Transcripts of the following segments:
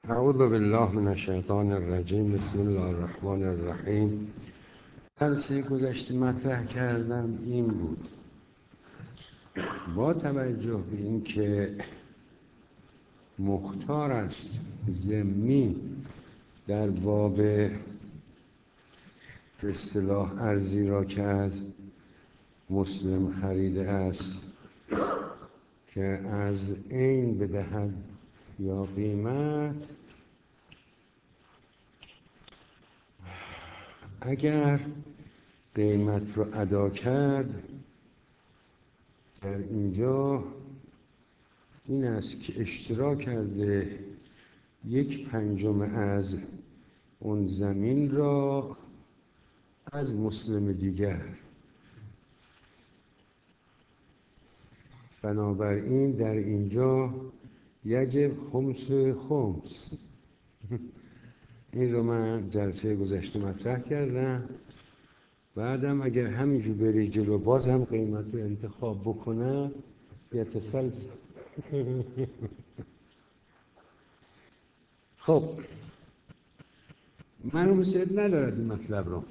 اعوذ بالله من الشیطان الرجیم. بسم الله الرحمن الرحیم. درسی گذشته مطرح کردم این بود: با توجه به اینکه مختار است ضمنی در باب اصطلاح ارزی را که از مسلم خریده است که از عین بدهد یا قیمت، اگر قیمت رو ادا کرد، در اینجا این است که اشترا کرده 1/5 از اون زمین را از مسلم دیگر. بنابراین در اینجا یجب خمس. این رو من جلسه گذشته مطرح کردم. بعدم اگر همینجور بری جلو باز هم قیمت رو انتخاب بکنم یتسلسل. خب مرحوم سید ندارد این مطلب رو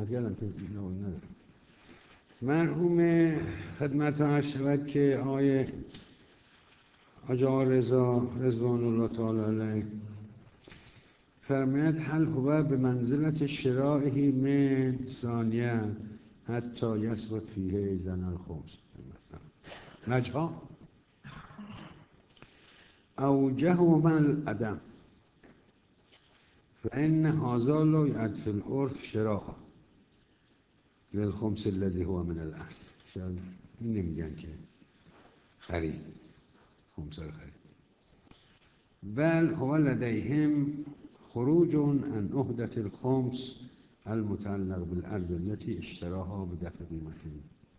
مرحوم خدمت ها عرض شود که آقای آقا رضا رضوان الله تعالی علیه فرماید هل هو به منزلت شرائه من ثانیه حتی یثبت فیه زن الخمس مجها اوجههما العدم فان هذا لا یعد فی العرف شراء للخمس الذی هو من الارض. این نمیگن که خرید خمس رو خرید، بل هو لدیهم خروج عن عهدة الخمس المتعلق بالارض التي اشتراها بدفع قیمته،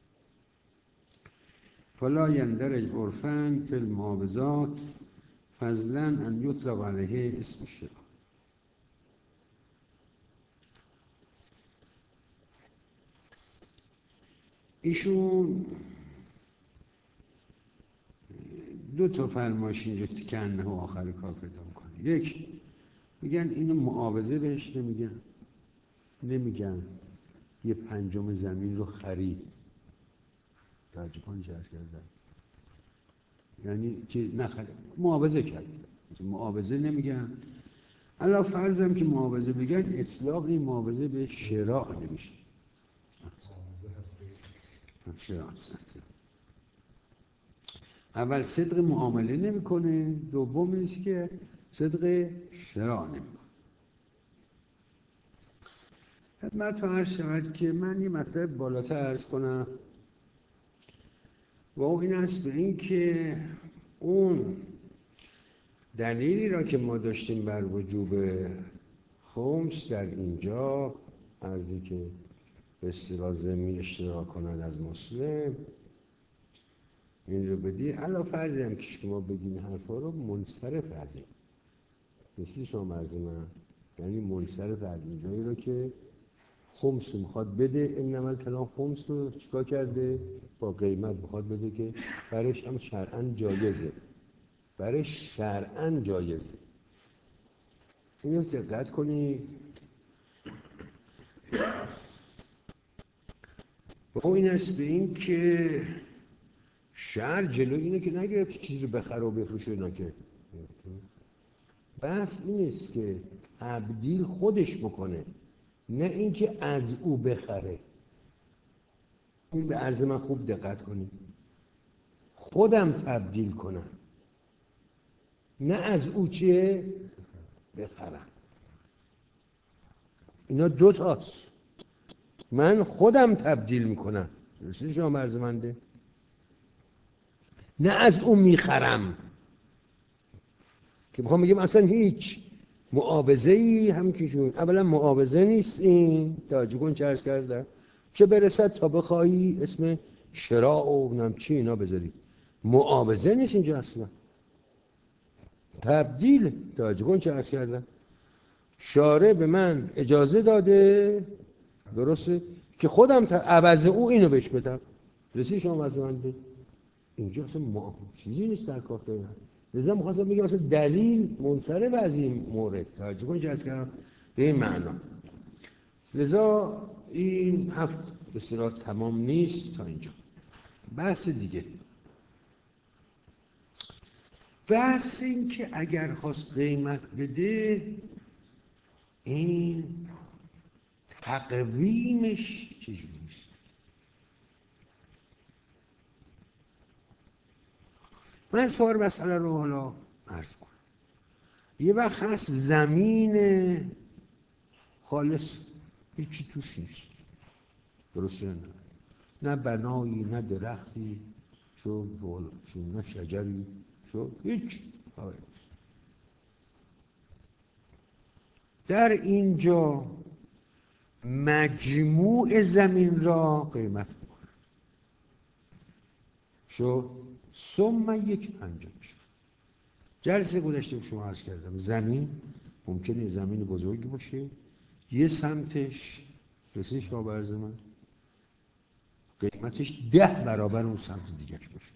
فلا يندرج عرفا في المعاوضات فضلا ان يطلق عليه اسم الشراء. ایشون دو تا فرمایش اینجا که انه آخر کار پیدا میکنه. یک، میگن اینو معاوضه بهش نمیگن 1/5 زمین رو خرید. توجه کنید چه عرض کردم، یعنی که نخرید، معاوضه کرد. معاوضه نمیگن. علاوه فرضم که معاوضه بگن، اطلاق این معاوضه به شراء نمیشه. شراء اول صدق معامله نمیکنه، دوم است که صدق شراء نمیکنه. خدمت عرض شود که من یه مطلب بالاتر عرض کنم و این است به این که اون دلیلی را که ما داشتیم بر وجوب خمس در اینجا عرضی که به اصطلاح ضمنی اشتراک کنند از مسلم این رو بدی، علاوه فرضی هم که شما بگین حرفا رو منصرف از این مثل شما مرز من، یعنی منصرف از این جایی رو که خمس میخواد بده، این عمل کلام خمس رو چیکار کرده؟ با قیمت میخواد بده که برش هم شرعاً جایزه، برش شرعاً جایزه. اینو دقت کنی. و این است به این که شرع جلو اینه که نگرفت چیزی رو بخره و بفروشه، اینا که بس این است که تبدیل خودش بکنه، نه اینکه از او بخره. این به عرض من خوب دقت کنید، خودم تبدیل کنم، نه از او چیه بخرم. اینا دو تاست. من خودم تبدیل میکنم، درسته شما عرض منده، نه از او میخرم که میخوام بگم اصلا هیچ معاوضه‌ای هم که شون. اولا معاوضه نیست این، توجه کن چه عرض کردم، چه برسد تا بخوایی اسم شراء و نم چی اینا بذاری. معاوضه نیست اینجا اصلا، تبدیل. توجه کن چه عرض کردم، شارع به من اجازه داده، درسته، که خودم عوض او اینو بهش بدم. رسید شما وضع من بید. اینجا اصلا چیزی نیست در کار دارم. لذا می‌خواستم بگم مثلا دلیل منصرف از این مورد توجه کنید از کردم به این معنا. لذا این هفت به اصطلاح تمام نیست تا اینجا. بحث دیگه، بحث این که اگر خواست قیمت بده این تقویمش چجوریست. من سوار مسئله رو حالا عرض کنم. یه وقت هست زمین خالص هیچی توش نیست، درسته؟ نه بنایی نه درختی شو نه شجری شو هیچ. در اینجا مجموع زمین را قیمت میکنه شو ثم یک پنجمش. جلسه گذشته شما عرض کردم زمین ممکنه زمین بزرگی باشه، یه سمتش رسیش کابرز من قیمتش 10 برابر اون سمت دیگرش باشه.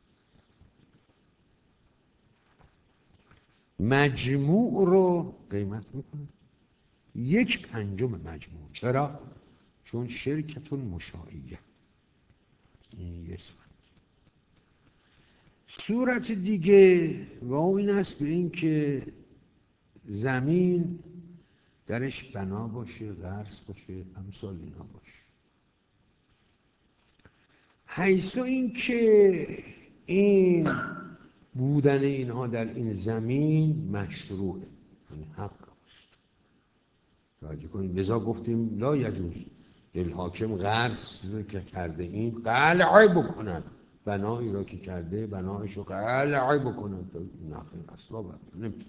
مجموع رو قیمت میکنه، یک پنجم مجموع. چرا؟ چون شرکتون مشاعیه. این یه صورت دیگه و این است به این که زمین درش بنا باشه، غرس باشه، امثال اینا باشه. حیث این که این بودن اینها در این زمین مشروعه، یعنی حق است. توجه کنید. لذا گفتیم لا یجوز للحاکم غرس که کرده این قلعه بکنن، بنایی را که کرده بنایش رو قلعه بکنن. نخیر اصلا نمیتونه.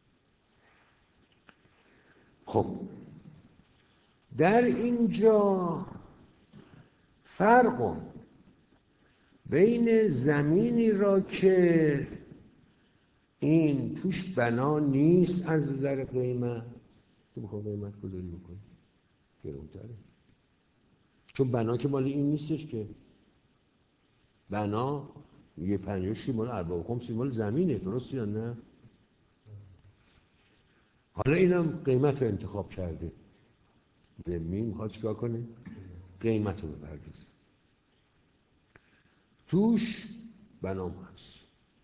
خب در اینجا فرق بین زمینی را که این توش بنا نیست از نظر قیمت، تو بخواه قیمت گذاری بکنی گرونتره، چون بنا که مال این نیستش که بنا یه پنجوشی مال ارباب خمسی مال زمینه، درسته یا نه؟ حالا اینم قیمت رو انتخاب کرده، زمین میخواد چیکار کنه؟ قیمت رو بپردازه، توش بنام هست.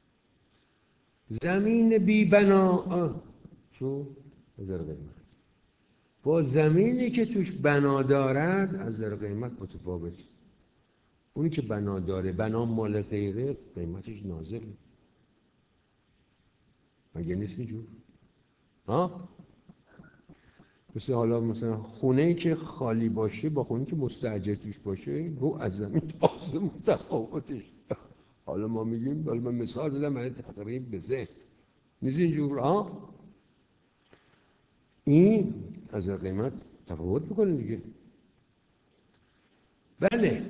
زمین بی بنا چون از نظر قیمت با زمینی که توش بنا دارد از نظر قیمت متفاوته. اونی که بنا داره بنا مال غیره قیمتش نازله، مگه نیست اینجور؟ ها؟ حالا مثلا خونه‌ای که خالی باشه با خونه‌ای که مستاجر توش باشه گو از زمین تازه متفاوتش. حالا ما میگیم، حالا من مثال زدم برای تقریب به ذهن، نیست اینجور؟ ها؟ این از قیمت تفاوت میکنه دیگه. بله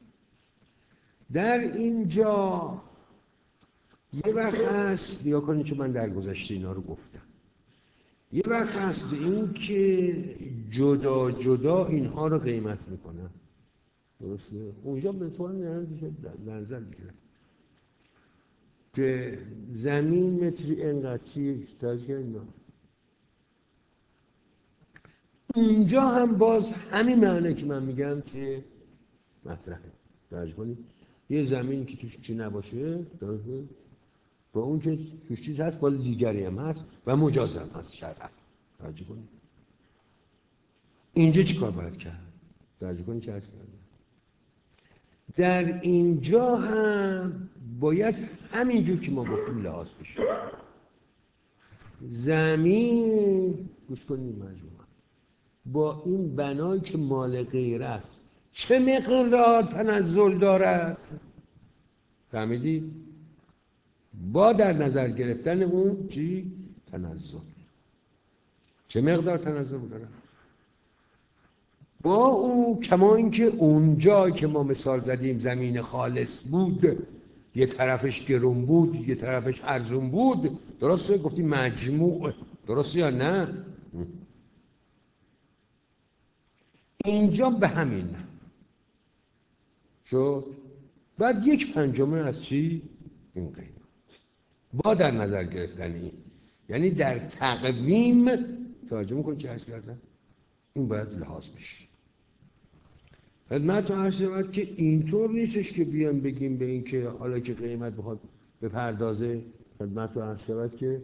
در اینجا یه وقت هست یا کنید که من در گذشته اینا رو گفتم، یه وقت هست به این که جدا جدا اینها رو قیمت میکنن، درسته؟ اونجا به طور نظر میگیرن که زمین متری انقدری تازه اینا. اونجا هم باز همین معنی که من میگم که مطرحه. توجه کنید یه زمین که توش چی نباشه با اون که توش چیز هست بالا دیگری هم هست و مجاز هم هست شرعا. توجه کنید اینجا چی کار باید کرد؟ توجه کنید چه هست کرده؟ در اینجا هم باید همینجور که ما گفتیم لحاظ بشه. زمین گوش کنید مجموعه با این بنایی که مال غیر است چه مقدار تنزل دارد، فهمیدی؟ با در نظر گرفتن اون چی؟ تنزل. چه مقدار تنزل دارد؟ با اون کما اینکه اونجا که ما مثال زدیم زمین خالص بود، یه طرفش گرون بود یه طرفش ارزون بود، درسته؟ گفتیم مجموع، درسته یا نه؟ اینجا به همین شد. بعد یک پنجمه از چی؟ این قیمت. با در نظر گرفتنی، یعنی در تقویم ترجمه کن چه عرض کردن، این باید لحاظ بشه. خدمت عرض شود که اینطور نیستش که بیان بگیم به این که حالا که قیمت بخواد به پردازه، خدمت عرض شود که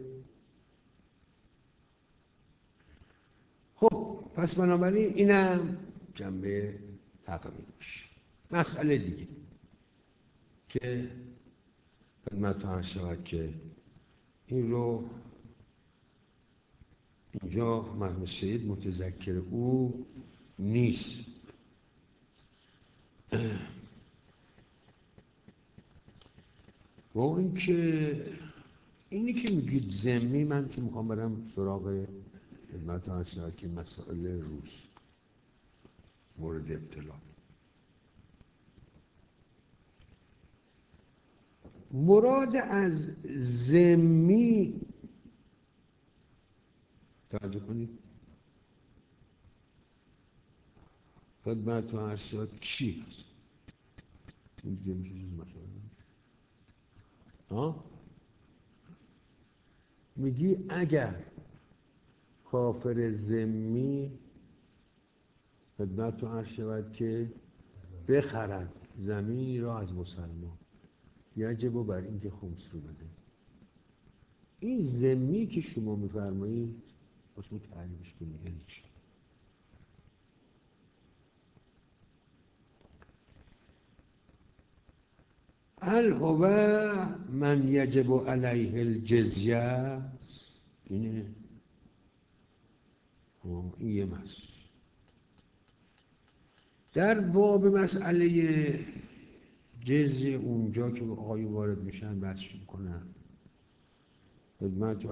خب پس بنابراین اینم جنبه تقویمش. مسئله دیگه که خدمت عرض شود که این رو اینجا مرحوم سید متذکر او نیست. و این که اینی که میگید ضمنی، من که میخوام برم سراغ خدمت عرض شود که مسائل روز مورد ابتلا. مراد از ضمنی توجه کنید خدمت عرض شود چی هست؟ میگه میشه چیز مثلا میگی اگر کافر ذمی خدمت عرض شود که بخرد زمینی را از مسلمان، یجب بر این که خمس رو بده. این ذمی که شما میفرمایید اسمو تعریفش کنید یعنی چی؟ هل هو من یجب علیه الجزیه، اینه این یه مسئله. در باب مسئله جزیه اونجا که آقای وارد میشن بحث میکنن خدمت